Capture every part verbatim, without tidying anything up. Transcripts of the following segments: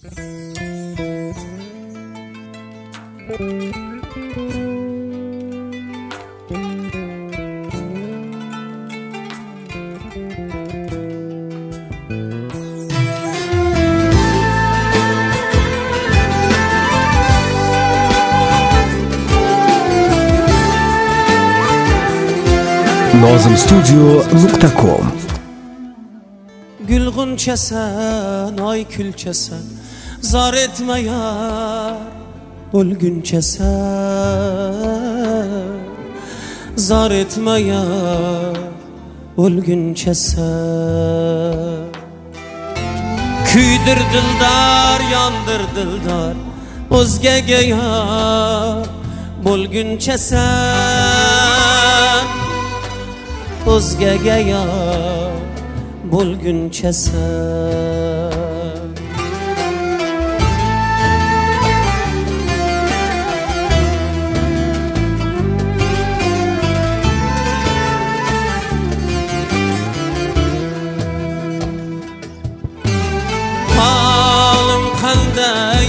nozim studio nuqta com. Gül gunçasan, ay külçasan, zar etme yar, ölgünçasan. Zar etme yar, ölgünçasan. Küydir dildar, yandır dildar, o'zgaga yar, bo'lgunchasan. O'zgaga yar, bo'lgunchasan. Halim qanday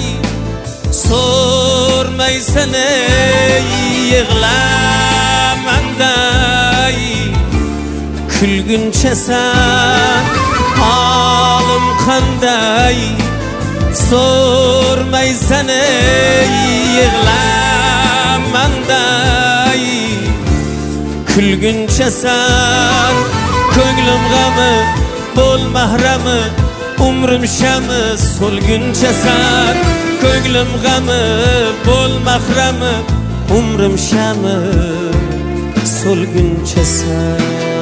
so'rmaysan ey, yig'lamanday kulgunchasan. Halim qanday so'rmaysan ey, yig'lamanday kulgunchasan. Ko'nglim g'ami bo'l mahrami, umrim shami so'lgunchasan. Ko'nglim g'ami bo'l mahrami, umrim shami so'lgunchasan.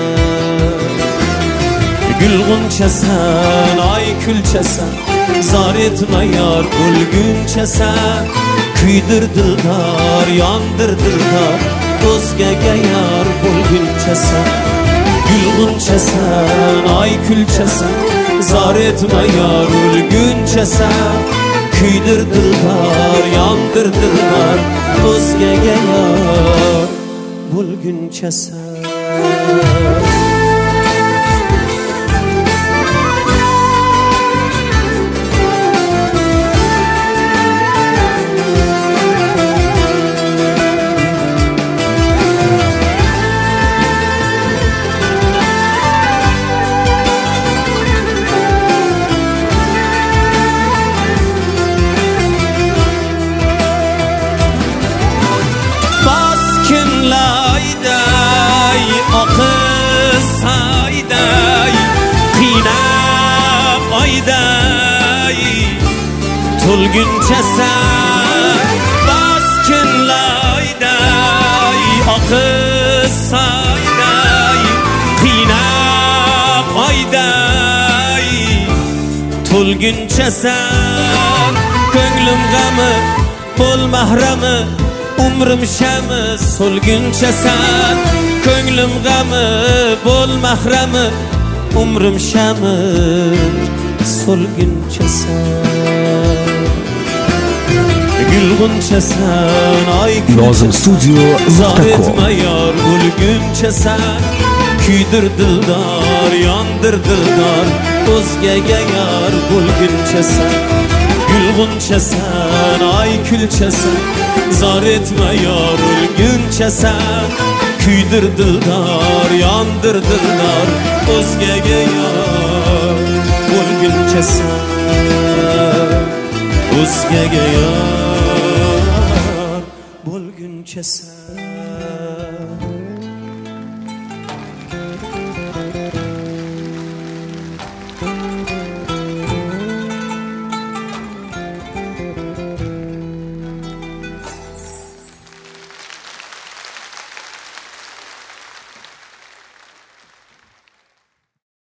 Gül gunçasan, ay külçasan, zar etme yar, o'lgunchasan. Kuydir dildar, yandır dildar, o'zgaga yar, bo'lgunchasan. Gül gunçasan, ay külçasan, zar etme yar, o'lgunchasan. Kuydir dildar, yandır dildar, o'zgaga yar, bo'lgunchasan. To'lgunchasan, baskinlayday, oqish sayday, qiynab oyday. To'lgunchasan, ko'nglim g'ami bo'l mahrami, umrim shami so'lgunchasan. Ko'nglim g'ami bo'l mahrami, umrim shami so'lgunchasan. Gül gunçasan, ay nozim studio zar etme yar, o'lgunchasan. Kuydir dildar, yandır dildar, o'zgaga yar, bo'lgunchasan. Gül gunçasan, ay külçasan, zar etme yar, o'lgunchasan. Kuydir dildar, yandır dildar, o'zgaga yar, bo'lgunchasan. O'zgaga yar, bo'lgunchasan.